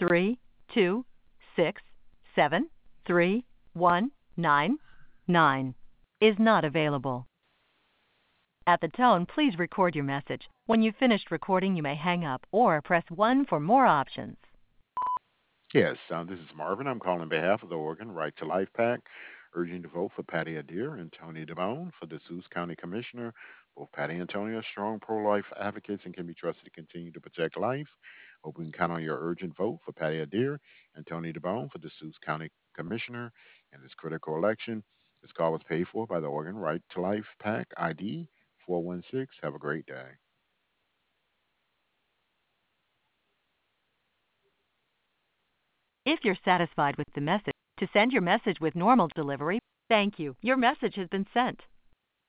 3267319 is not available. At the tone, please record your message. When you've finished recording, you may hang up or press 1 for more options. Yes, this is Marvin. I'm calling on behalf of the Oregon Right to Life PAC, urging to vote for Patty Adair and Tony DeBone for the Sioux County Commissioner. Both Patty and Tony are strong pro-life advocates and can be trusted to continue to protect life. Hope we can count on your urgent vote for Patty Adair and Tony DeBone for the Sioux County Commissioner in this critical election. This call was paid for by the Oregon Right to Life PAC, ID 416. Have a great day. If you're satisfied with the message, to send your message with normal delivery, thank you. Your message has been sent.